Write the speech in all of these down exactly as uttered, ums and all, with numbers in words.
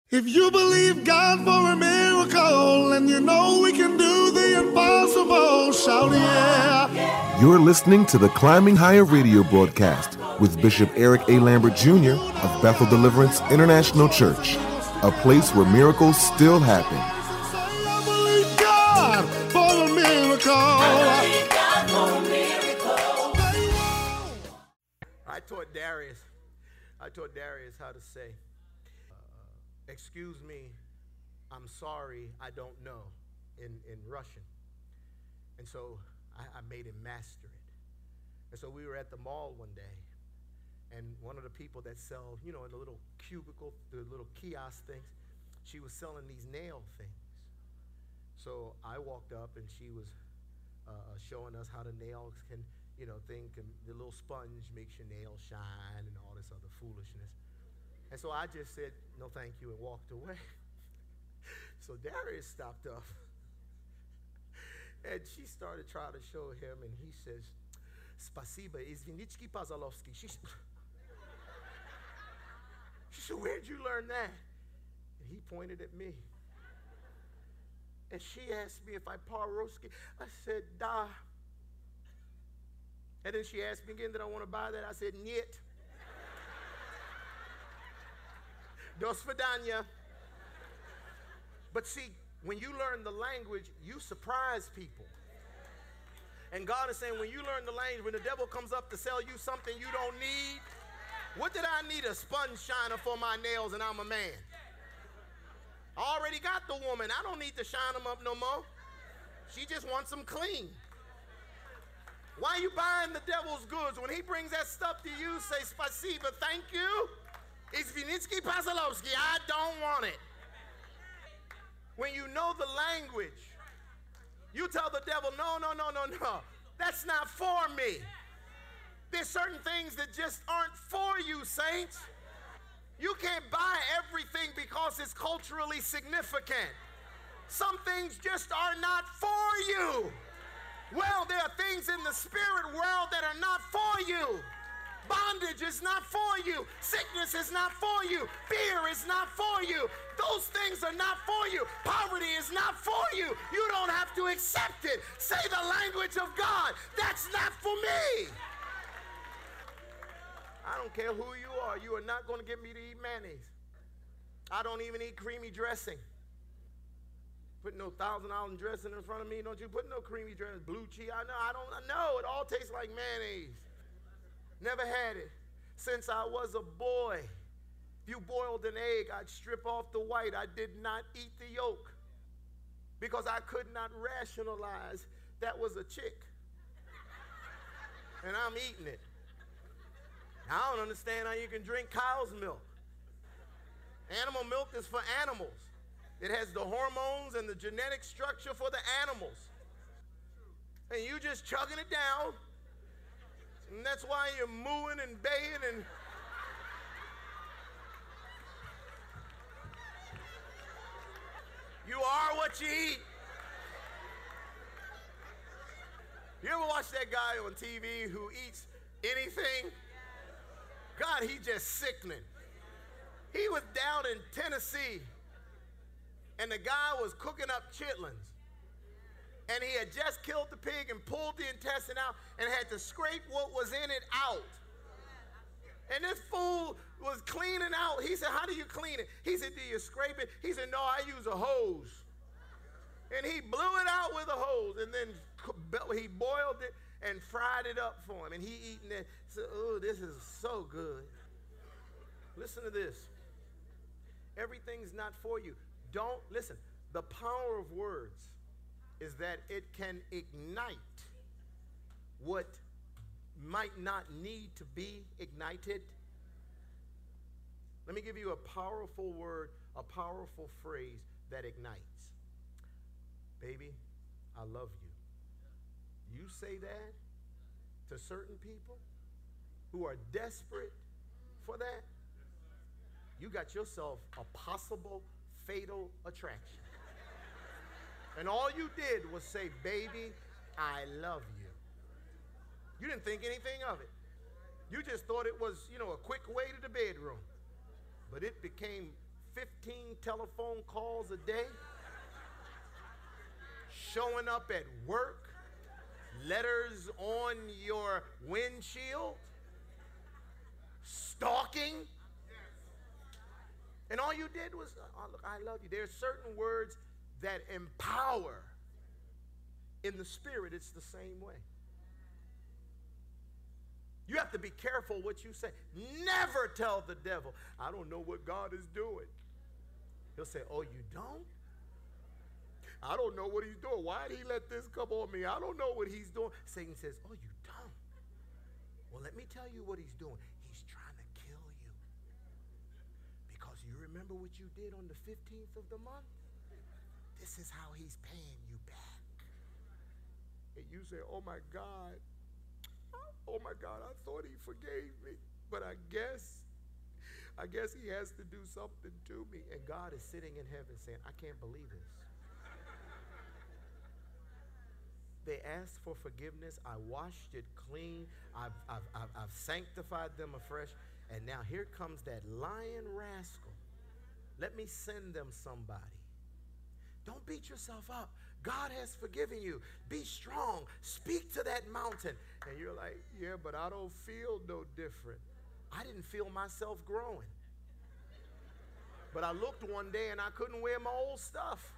If you believe God for a miracle and you know we can do the impossible, shout yeah. You're listening to the Climbing Higher radio broadcast with Bishop Eric A. Lambert Junior of Bethel Deliverance International Church, a place where miracles still happen. I believe God for a miracle. I believe God for a miracle. I taught Darius, I taught Darius how to say, excuse me, I'm sorry, I don't know, in, in Russian. And so I, I made him master it. And so we were at the mall one day, and one of the people that sell, you know, in the little cubicle, the little kiosk things, she was selling these nail things. So I walked up, and she was uh, showing us how the nails can, you know, thing can, the little sponge makes your nails shine and all this other foolishness. And so I just said, no, thank you, and walked away. So Darius stopped up, and she started trying to show him, and he says, Spasiba, izvinichki Pazalovsky. She, she said, where'd you learn that? And he pointed at me. And she asked me if I paroski. I said, da. And then she asked me again, did I want to buy that? I said, niet. Dos vidanya. But see, when you learn the language, you surprise people. And God is saying, when you learn the language, when the devil comes up to sell you something you don't need, what did I need a sponge shiner for my nails and I'm a man? I already got the woman. I don't need to shine them up no more. She just wants them clean. Why are you buying the devil's goods? When he brings that stuff to you, say, Spasiba, thank you. Izvinitsky Pasalovsky, I don't want it. When you know the language, you tell the devil, no, no, no, no, no. That's not for me. There's certain things that just aren't for you, saints. You can't buy everything because it's culturally significant. Some things just are not for you. Well, there are things in the spirit world that are not for you. Bondage is not for you. Sickness is not for you. Fear is not for you. Those things are not for you. Poverty is not for you. You don't have to accept it. Say the language of God. That's not for me. I don't care who you are. You are not going to get me to eat mayonnaise. I don't even eat creamy dressing. Put no thousand dollar dressing in front of me. Don't you put no creamy dressing. Blue cheese. I know. I don't I know. It all tastes like mayonnaise. Never had it. Since I was a boy, if you boiled an egg, I'd strip off the white. I did not eat the yolk because I could not rationalize that was a chick. And I'm eating it. I don't understand how you can drink cow's milk. Animal milk is for animals. It has the hormones and the genetic structure for the animals. And you just chugging it down. And that's why you're mooing and baying and you are what you eat. You ever watch that guy on T V who eats anything? God, he just sickening. He was down in Tennessee, and the guy was cooking up chitlins. And he had just killed the pig and pulled the intestine out and had to scrape what was in it out. And this fool was cleaning out. He said, how do you clean it? He said, do you scrape it? He said, no, I use a hose. And he blew it out with a hose, and then he boiled it and fried it up for him. And he eating it. Said, oh, this is so good. Listen to this. Everything's not for you. Don't, listen, the power of words is that it can ignite what might not need to be ignited. Let me give you a powerful word, a powerful phrase that ignites. Baby, I love you. You say that to certain people who are desperate for that, you got yourself a possible fatal attraction. And all you did was say, baby, I love you. You didn't think anything of it. You just thought it was, you know, a quick way to the bedroom. But it became fifteen telephone calls a day, showing up at work, letters on your windshield, stalking. And all you did was, oh, look, I love you. There are certain words that empower. In the spirit, it's the same way. You have to be careful what you say. Never tell the devil, I don't know what God is doing. He'll say, oh, you don't? I don't know what he's doing. Why did he let this come on me? I don't know what he's doing. Satan says, oh, you don't? Well, let me tell you what he's doing. He's trying to kill you. Because you remember what you did on the fifteenth of the month? This is how he's paying you back. And you say, oh my God, oh my God, I thought he forgave me. But I guess, I guess he has to do something to me. And God is sitting in heaven saying, I can't believe this. They asked for forgiveness. I washed it clean. I've, I've, I've, I've sanctified them afresh. And now here comes that lying rascal. Let me send them somebody. Don't beat yourself up. God has forgiven you. Be strong. Speak to that mountain. And you're like, yeah, but I don't feel no different. I didn't feel myself growing. But I looked one day and I couldn't wear my old stuff.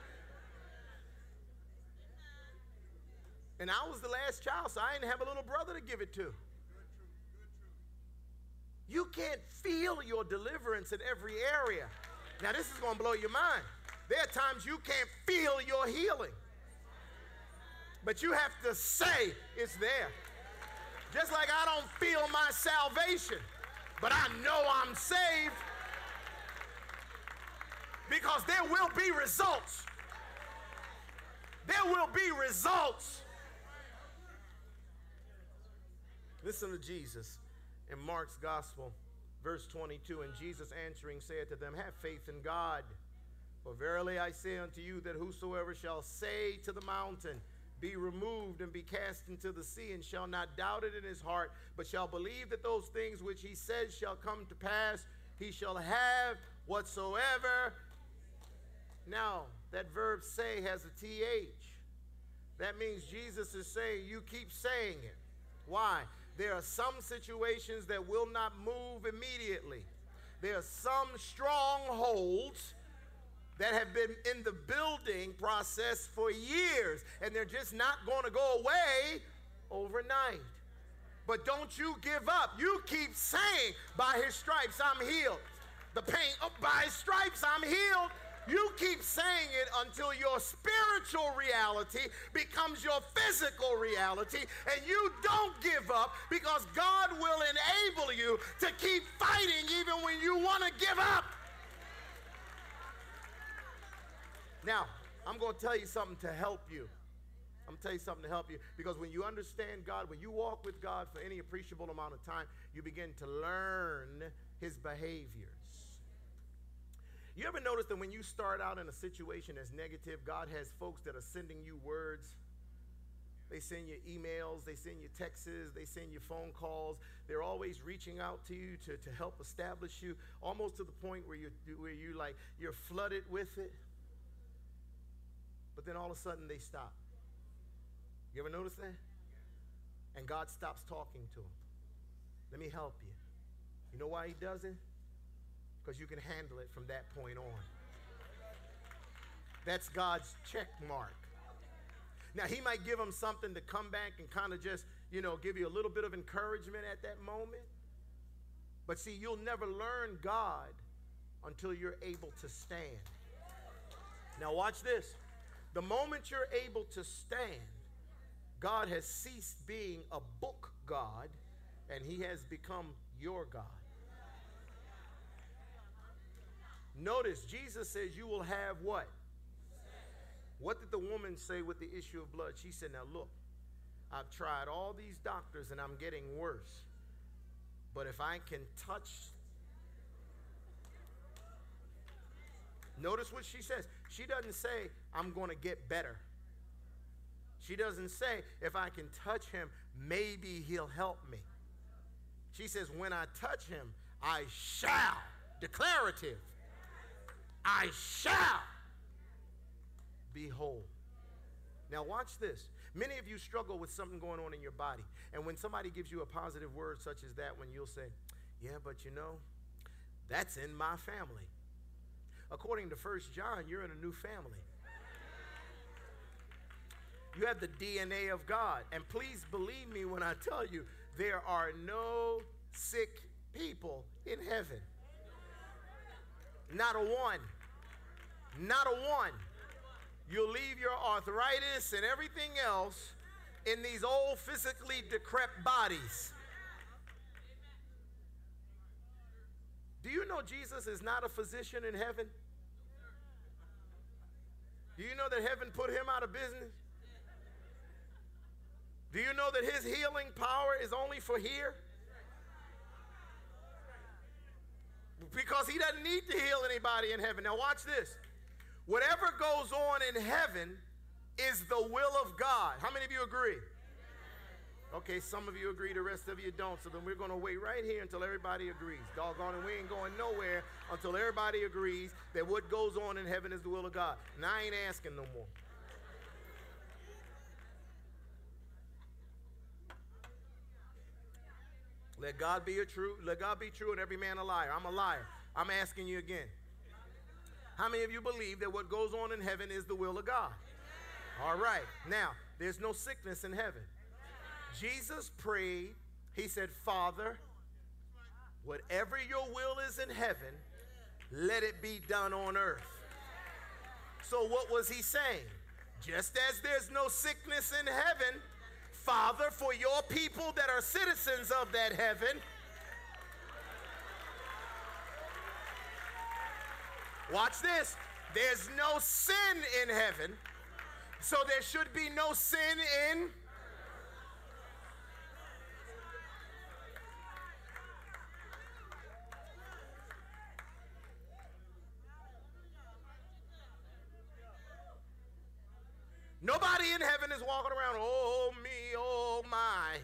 And I was the last child, so I didn't have a little brother to give it to. You can't feel your deliverance in every area. Now, this is going to blow your mind. There are times you can't feel your healing. But you have to say it's there. Just like I don't feel my salvation, but I know I'm saved. Because there will be results. There will be results. Listen to Jesus in Mark's Gospel, verse twenty-two. And Jesus answering said to them, have faith in God. For verily I say unto you that whosoever shall say to the mountain, be removed and be cast into the sea, and shall not doubt it in his heart, but shall believe that those things which he says shall come to pass, he shall have whatsoever. Now, that verb say has a T H. That means Jesus is saying you keep saying it. Why? There are some situations that will not move immediately. There are some strongholds that have been in the building process for years, and they're just not going to go away overnight. But don't you give up. You keep saying, by his stripes I'm healed. The pain, oh, by his stripes I'm healed. You keep saying it until your spiritual reality becomes your physical reality, and you don't give up, because God will enable you to keep fighting even when you want to give up. Now, I'm going to tell you something to help you. I'm going to tell you something to help you, because when you understand God, when you walk with God for any appreciable amount of time, you begin to learn his behaviors. You ever notice that when you start out in a situation that's negative, God has folks that are sending you words? They send you emails, they send you texts, they send you phone calls. They're always reaching out to you to, to help establish you, almost to the point where you where you like you're flooded with it. But then all of a sudden they stop. You ever notice that? And God stops talking to them. Let me help you. You know why he does it? Because you can handle it from that point on. That's God's check mark. Now, he might give them something to come back and kind of just, you know, give you a little bit of encouragement at that moment. But see, you'll never learn God until you're able to stand. Now, watch this. The moment you're able to stand, God has ceased being a book God, and he has become your God. Notice, Jesus says you will have what? What did the woman say with the issue of blood? She said, now look, I've tried all these doctors and I'm getting worse. But if I can touch... Notice what she says. She doesn't say, I'm going to get better. She doesn't say, if I can touch him, maybe he'll help me. She says, when I touch him, I shall. Declarative. I shall be whole. Now watch this. Many of you struggle with something going on in your body. And when somebody gives you a positive word such as that, when you'll say, yeah, but you know, that's in my family. According to First John, you're in a new family. You have the D N A of God. And please believe me when I tell you, there are no sick people in heaven. Not a one. Not a one. You'll leave your arthritis and everything else in these old physically decrepit bodies. Do you know Jesus is not a physician in heaven? Do you know that heaven put him out of business? Do you know that his healing power is only for here? Because he doesn't need to heal anybody in heaven. Now watch this. Whatever goes on in heaven is the will of God. How many of you agree? Okay, some of you agree, the rest of you don't. So then we're going to wait right here until everybody agrees. Doggone it, we ain't going nowhere until everybody agrees that what goes on in heaven is the will of God. And I ain't asking no more. Let God be a true, let God be true and every man a liar. I'm a liar. I'm asking you again. How many of you believe that what goes on in heaven is the will of God? All right. Now, there's no sickness in heaven. Jesus prayed. He said, Father, whatever your will is in heaven, let it be done on earth. So what was he saying? Just as there's no sickness in heaven, Father, for your people that are citizens of that heaven, watch this, there's no sin in heaven, so there should be no sin in. Nobody in heaven is walking around, oh me, oh my.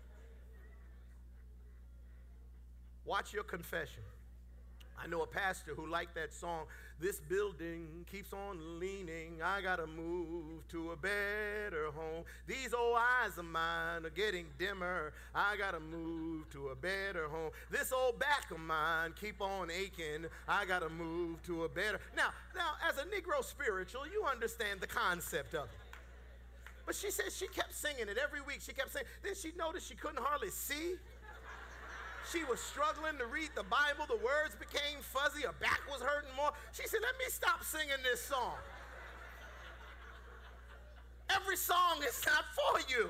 Watch your confession. I know a pastor who liked that song, this building keeps on leaning, I gotta move to a better home. These old eyes of mine are getting dimmer, I gotta move to a better home. This old back of mine keep on aching, I gotta move to a better. Now, now as a Negro spiritual, you understand the concept of it. But she said she kept singing it every week. She kept saying, then she noticed she couldn't hardly see. She was struggling to read the Bible. The words became fuzzy. Her back was hurting more. She said, let me stop singing this song. Every song is not for you.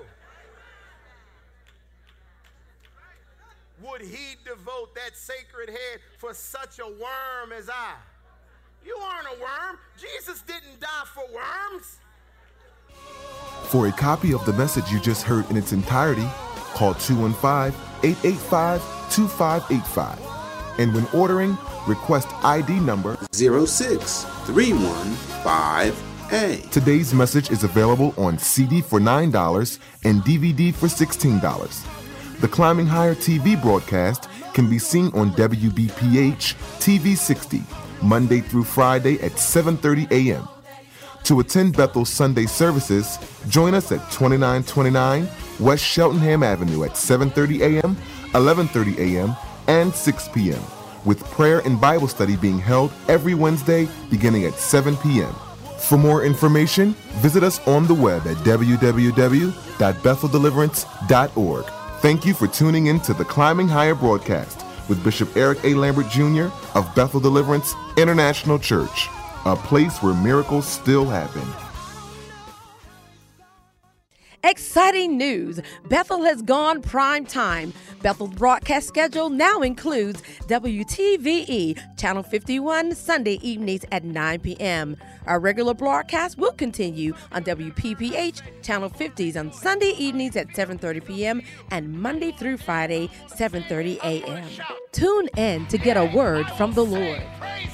Would he devote that sacred head for such a worm as I? You aren't a worm. Jesus didn't die for worms. For a copy of the message you just heard in its entirety, call two one five, eight eight five, two five eight five. And when ordering, request I D number zero six three one five A. Today's message is available on C D for nine dollars and D V D for sixteen dollars. The Climbing Higher T V broadcast can be seen on W B P H T V sixty, Monday through Friday at seven thirty a.m. To attend Bethel's Sunday services, join us at twenty-nine twenty-nine West Cheltenham Avenue at seven thirty a.m., eleven thirty a.m., and six p.m., with prayer and Bible study being held every Wednesday beginning at seven p.m. For more information, visit us on the web at w w w dot bethel deliverance dot org. Thank you for tuning in to the Climbing Higher broadcast with Bishop Eric A. Lambert Junior of Bethel Deliverance International Church, a place where miracles still happen. Exciting news! Bethel has gone prime time. Bethel's broadcast schedule now includes W T V E, Channel fifty-one, Sunday evenings at nine p.m. Our regular broadcast will continue on W P P H, Channel fifties on Sunday evenings at seven thirty p.m. and Monday through Friday, seven thirty a.m. Tune in to get a word from the Lord.